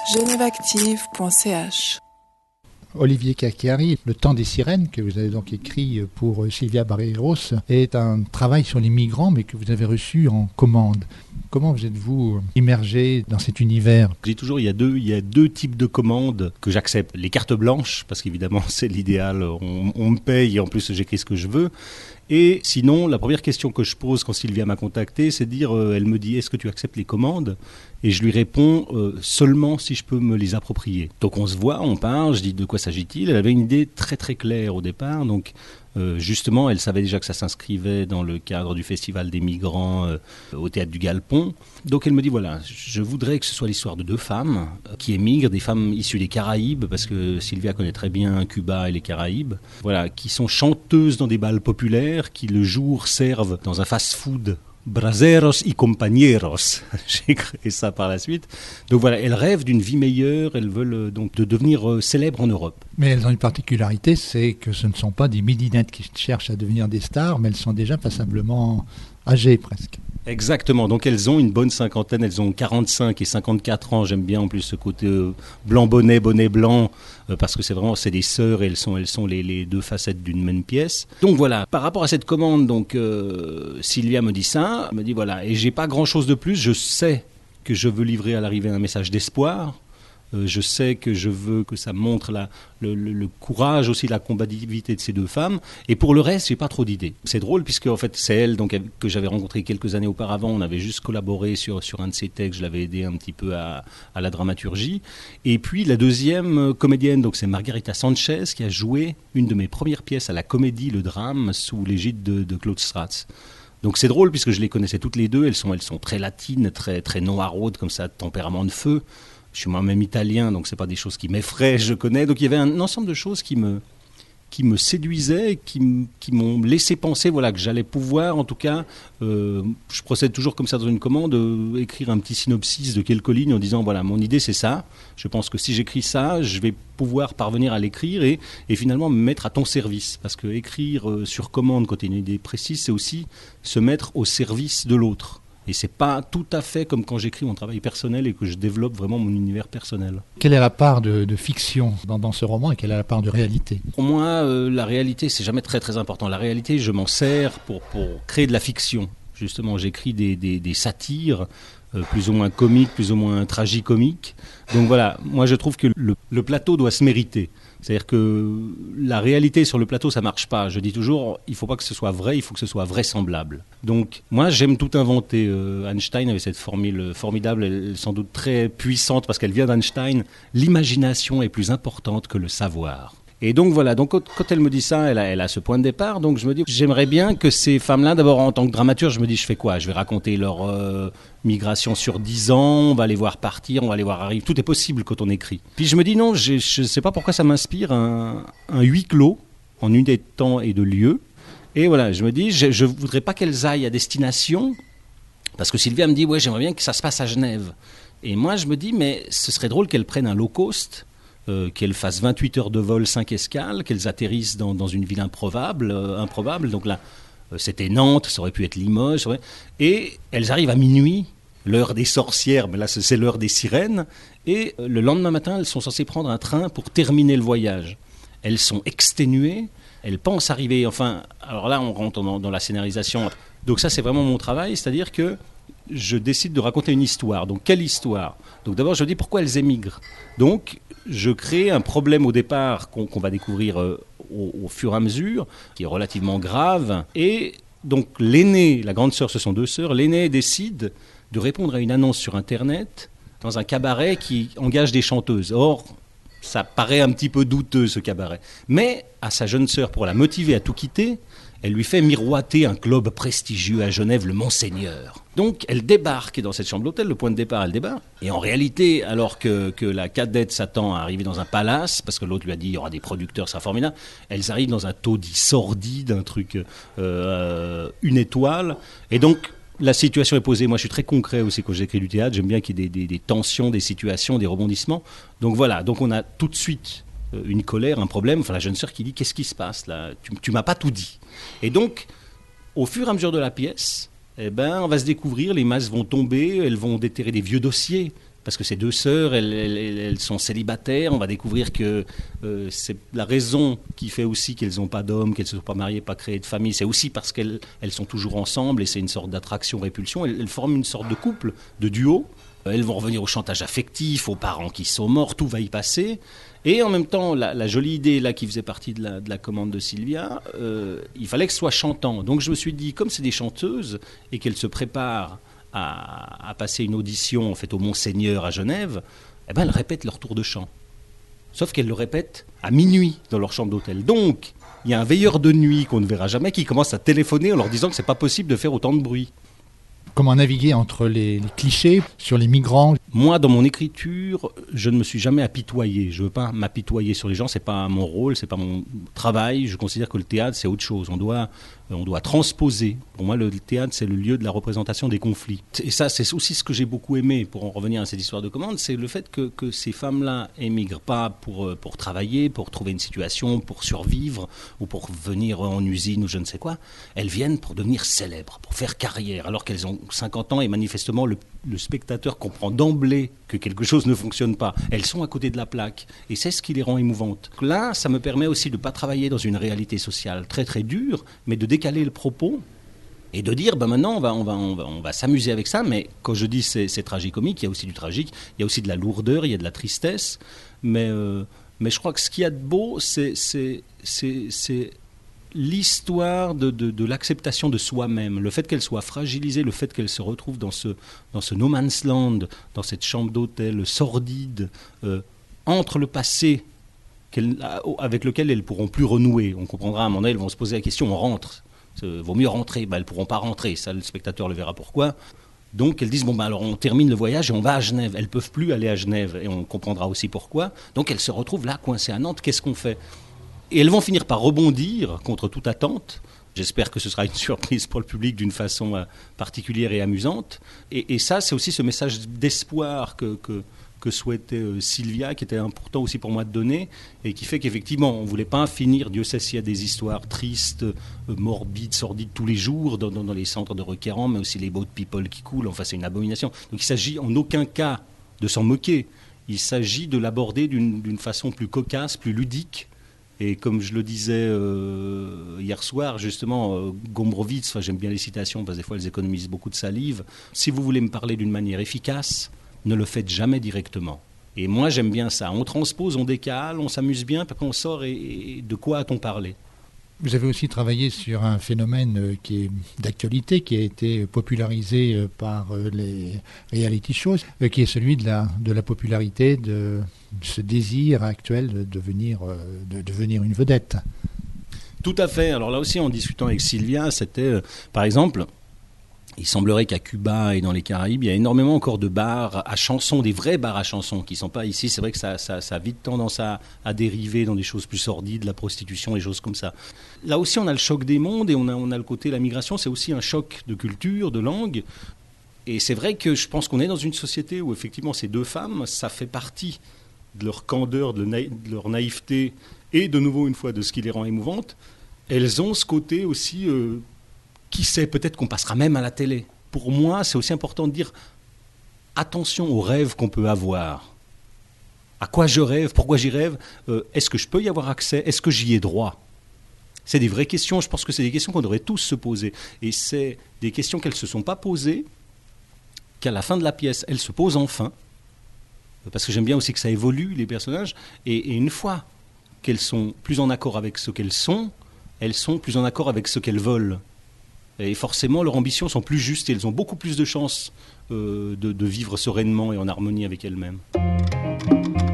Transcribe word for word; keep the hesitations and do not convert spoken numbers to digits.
genèveactive point c h. Olivier Cacchiari, Le Temps des Sirènes, que vous avez donc écrit pour Silvia Barreiros, est un travail sur les migrants, mais que vous avez reçu en commande. Comment vous êtes-vous immergé dans cet univers ? Je dis toujours, il y a deux, il y a deux types de commandes que j'accepte. Les cartes blanches, parce qu'évidemment c'est l'idéal, on, on me paye et en plus j'écris ce que je veux. Et sinon, la première question que je pose quand Sylvia m'a contacté, c'est de dire, euh, elle me dit, est-ce que tu acceptes les commandes ? Et je lui réponds, euh, seulement si je peux me les approprier. Donc on se voit, on parle, je dis de quoi s'agit-il ? Elle avait une idée très très claire au départ, donc euh, justement, elle savait déjà que ça s'inscrivait dans le cadre du Festival des migrants euh, au Théâtre du Galpon. Donc elle me dit, voilà, je voudrais que ce soit l'histoire de deux femmes euh, qui émigrent, des femmes issues des Caraïbes, parce que Sylvia connaît très bien Cuba et les Caraïbes, voilà, qui sont chanteuses dans des bals populaires, qui le jour servent dans un fast-food Braceros y compañeros. J'ai créé ça par la suite. Donc voilà, elles rêvent d'une vie meilleure, elles veulent donc de devenir célèbres en Europe. Mais elles ont une particularité, c'est que ce ne sont pas des midinettes qui cherchent à devenir des stars, mais elles sont déjà passablement âgées presque. Exactement, donc elles ont une bonne cinquantaine, elles ont quarante-cinq et cinquante-quatre ans, j'aime bien en plus ce côté euh, blanc bonnet, bonnet blanc, euh, parce que c'est vraiment, c'est des sœurs et elles sont, elles sont les, les deux facettes d'une même pièce. Donc voilà, par rapport à cette commande, donc euh, Sylvia me dit ça, elle me dit voilà, et j'ai pas grand chose de plus, je sais que je veux livrer à l'arrivée un message d'espoir. Euh, je sais que je veux que ça montre la, le, le, le courage aussi, la combativité de ces deux femmes. Et pour le reste, j'ai pas trop d'idées. C'est drôle puisque en fait, c'est elle donc, que j'avais rencontrée quelques années auparavant. On avait juste collaboré sur, sur un de ses textes. Je l'avais aidé un petit peu à, à la dramaturgie. Et puis la deuxième comédienne, donc c'est Margarita Sanchez qui a joué une de mes premières pièces à la Comédie, le drame, sous l'égide de, de Claude Stratz. Donc c'est drôle puisque je les connaissais toutes les deux. Elles sont, elles sont très latines, très, très noiraudes comme ça, tempérament de feu. Je suis moi-même italien, donc ce n'est pas des choses qui m'effraient, je connais. Donc il y avait un ensemble de choses qui me, qui me séduisaient, qui, m- qui m'ont laissé penser voilà, que j'allais pouvoir, en tout cas, euh, je procède toujours comme ça dans une commande, euh, écrire un petit synopsis de quelques lignes en disant, voilà, mon idée c'est ça. Je pense que si j'écris ça, je vais pouvoir parvenir à l'écrire et, et finalement me mettre à ton service. Parce que écrire euh, sur commande quand il y a une idée précise, c'est aussi se mettre au service de l'autre. Et c'est pas tout à fait comme quand j'écris mon travail personnel et que je développe vraiment mon univers personnel. Quelle est la part de, de fiction dans, dans ce roman et quelle est la part de réalité ? Pour moi, euh, la réalité, c'est jamais très très important. La réalité, je m'en sers pour, pour créer de la fiction. Justement, j'écris des, des, des satires, euh, plus ou moins comiques, plus ou moins tragicomiques. Donc voilà, moi je trouve que le, le plateau doit se mériter. C'est-à-dire que la réalité sur le plateau, ça ne marche pas. Je dis toujours, il ne faut pas que ce soit vrai, il faut que ce soit vraisemblable. Donc, moi, j'aime tout inventer. Euh, Einstein avait cette formule formidable, elle, sans doute très puissante, parce qu'elle vient d'Einstein. L'imagination est plus importante que le savoir. Et donc voilà, donc quand, quand elle me dit ça, elle a, elle a ce point de départ, donc je me dis, j'aimerais bien que ces femmes-là, d'abord en tant que dramaturge, je me dis, je fais quoi ? Je vais raconter leur euh, migration sur dix ans, on va les voir partir, on va les voir arriver, tout est possible quand on écrit. Puis je me dis, non, je ne sais pas pourquoi ça m'inspire, un, un huis clos, en unité de temps et de lieu, et voilà, je me dis, je ne voudrais pas qu'elles aillent à destination, parce que Sylvia me dit, ouais, j'aimerais bien que ça se passe à Genève. Et moi, je me dis, mais ce serait drôle qu'elles prennent un low cost, Euh, qu'elles fassent vingt-huit heures de vol, cinq escales, qu'elles atterrissent dans, dans une ville improbable, euh, improbable. Donc là, euh, c'était Nantes, ça aurait pu être Limoges. Ouais. Et elles arrivent à minuit, l'heure des sorcières, mais là c'est, c'est l'heure des sirènes. Et euh, le lendemain matin, elles sont censées prendre un train pour terminer le voyage. Elles sont exténuées, elles pensent arriver... Enfin, alors là, on rentre dans, dans la scénarisation. Donc ça, c'est vraiment mon travail, c'est-à-dire que je décide de raconter une histoire. Donc, quelle histoire ? Donc, d'abord, je dis pourquoi elles émigrent. Donc, je crée un problème au départ qu'on, qu'on va découvrir euh, au, au fur et à mesure, qui est relativement grave. Et donc, l'aînée, la grande sœur, ce sont deux sœurs, l'aînée décide de répondre à une annonce sur Internet dans un cabaret qui engage des chanteuses. Or, ça paraît un petit peu douteux, ce cabaret. Mais à sa jeune sœur, pour la motiver à tout quitter, elle lui fait miroiter un club prestigieux à Genève, le Monseigneur. Donc, elle débarque dans cette chambre d'hôtel, le point de départ, elle débarque. Et en réalité, alors que, que la cadette s'attend à arriver dans un palace, parce que l'autre lui a dit il y aura des producteurs, ça sera formidable, elles arrivent dans un taudis sordide, un truc, euh, une étoile. Et donc, la situation est posée. Moi, je suis très concret aussi quand j'écris du théâtre. J'aime bien qu'il y ait des, des, des tensions, des situations, des rebondissements. Donc voilà, donc on a tout de suite une colère, un problème. Enfin, la jeune sœur qui dit « Qu'est-ce qui se passe là ? Tu, tu m'as pas tout dit. » Et donc, au fur et à mesure de la pièce, eh ben, on va se découvrir, les masses vont tomber, elles vont déterrer des vieux dossiers Parce que ces deux sœurs, elles, elles, elles sont célibataires. On va découvrir que euh, c'est la raison qui fait aussi qu'elles n'ont pas d'homme, qu'elles ne se sont pas mariées, pas créées de famille. C'est aussi parce qu'elles elles sont toujours ensemble et c'est une sorte d'attraction-répulsion. Elles, elles forment une sorte de couple, de duo. Elles vont revenir au chantage affectif, aux parents qui sont morts, tout va y passer. Et en même temps, la, la jolie idée là qui faisait partie de la, de la commande de Sylvia, euh, il fallait que ce soit chantant. Donc je me suis dit, comme c'est des chanteuses et qu'elles se préparent à, à passer une audition en fait, au Monseigneur à Genève, eh ben, elles répètent leur tour de chant. Sauf qu'elles le répètent à minuit dans leur chambre d'hôtel. Donc, il y a un veilleur de nuit qu'on ne verra jamais qui commence à téléphoner en leur disant que ce n'est pas possible de faire autant de bruit. Comment naviguer entre les, les clichés sur les migrants? Moi, dans mon écriture, je ne me suis jamais apitoyé. Je ne veux pas m'apitoyer sur les gens, ce n'est pas mon rôle, ce n'est pas mon travail. Je considère que le théâtre, c'est autre chose. On doit, on doit transposer. Pour moi, le théâtre, c'est le lieu de la représentation des conflits. Et ça, c'est aussi ce que j'ai beaucoup aimé, pour en revenir à cette histoire de commande, c'est le fait que, que ces femmes-là émigrent pas pour, pour travailler, pour trouver une situation, pour survivre, ou pour venir en usine ou je ne sais quoi. Elles viennent pour devenir célèbres, pour faire carrière, alors qu'elles ont cinquante ans et manifestement le, le spectateur comprend d'emblée que quelque chose ne fonctionne pas. Elles sont à côté de la plaque et c'est ce qui les rend émouvantes. Là, ça me permet aussi de ne pas travailler dans une réalité sociale très très dure, mais de décaler le propos et de dire, ben maintenant on va, on va, on va, on va s'amuser avec ça, mais quand je dis c'est, c'est tragicomique, il y a aussi du tragique, il y a aussi de la lourdeur, il y a de la tristesse, mais, euh, mais je crois que ce qu'il y a de beau, c'est... c'est, c'est, c'est l'histoire de, de, de l'acceptation de soi-même, le fait qu'elle soit fragilisée, le fait qu'elle se retrouve dans ce, dans ce no man's land, dans cette chambre d'hôtel sordide, euh, entre le passé qu'elle, avec lequel elles ne pourront plus renouer. On comprendra à un moment donné, elles vont se poser la question, on rentre, il vaut mieux rentrer, ben, elles ne pourront pas rentrer, ça le spectateur le verra pourquoi. Donc elles disent, bon ben alors on termine le voyage et on va à Genève. Elles ne peuvent plus aller à Genève et on comprendra aussi pourquoi. Donc elles se retrouvent là, coincées à Nantes, qu'est-ce qu'on fait ? Et elles vont finir par rebondir contre toute attente. J'espère que ce sera une surprise pour le public d'une façon euh, particulière et amusante. Et, et ça, c'est aussi ce message d'espoir que, que, que souhaitait euh, Sylvia, qui était important aussi pour moi de donner, et qui fait qu'effectivement, on ne voulait pas finir, Dieu sait s'il y a des histoires tristes, euh, morbides, sordides tous les jours dans, dans, dans les centres de requérants, mais aussi les boat people qui coulent. Enfin, c'est une abomination. Donc il s'agit en aucun cas de s'en moquer. Il s'agit de l'aborder d'une, d'une façon plus cocasse, plus ludique. Et comme je le disais euh, hier soir, justement, euh, Gombrowicz, j'aime bien les citations parce que des fois elles économisent beaucoup de salive. Si vous voulez me parler d'une manière efficace, ne le faites jamais directement. Et moi j'aime bien ça. On transpose, on décale, on s'amuse bien, puis après on sort et, et de quoi a-t-on parlé ? Vous avez aussi travaillé sur un phénomène qui est d'actualité, qui a été popularisé par les reality shows, qui est celui de la, de la popularité, de ce désir actuel de devenir, de devenir une vedette. Tout à fait. Alors là aussi, en discutant avec Sylvia, c'était, euh, par exemple, il semblerait qu'à Cuba et dans les Caraïbes, il y a énormément encore de bars à chansons, des vrais bars à chansons qui ne sont pas ici. C'est vrai que ça, ça, ça a vite tendance à, à dériver dans des choses plus sordides, la prostitution, des choses comme ça. Là aussi, on a le choc des mondes et on a, on a le côté, la migration, c'est aussi un choc de culture, de langue. Et c'est vrai que je pense qu'on est dans une société où effectivement ces deux femmes, ça fait partie de leur candeur, de, naï- de leur naïveté et de nouveau une fois de ce qui les rend émouvantes. Elles ont ce côté aussi... Euh, Qui sait, peut-être qu'on passera même à la télé. Pour moi, c'est aussi important de dire attention aux rêves qu'on peut avoir. À quoi je rêve ? Pourquoi j'y rêve ? euh, Est-ce que je peux y avoir accès ? Est-ce que j'y ai droit ? C'est des vraies questions. Je pense que c'est des questions qu'on devrait tous se poser. Et c'est des questions qu'elles ne se sont pas posées, qu'à la fin de la pièce, elles se posent enfin. Parce que j'aime bien aussi que ça évolue, les personnages. Et, et une fois qu'elles sont plus en accord avec ce qu'elles sont, elles sont plus en accord avec ce qu'elles veulent. Et forcément, leurs ambitions sont plus justes et elles ont beaucoup plus de chances euh, de, de vivre sereinement et en harmonie avec elles-mêmes.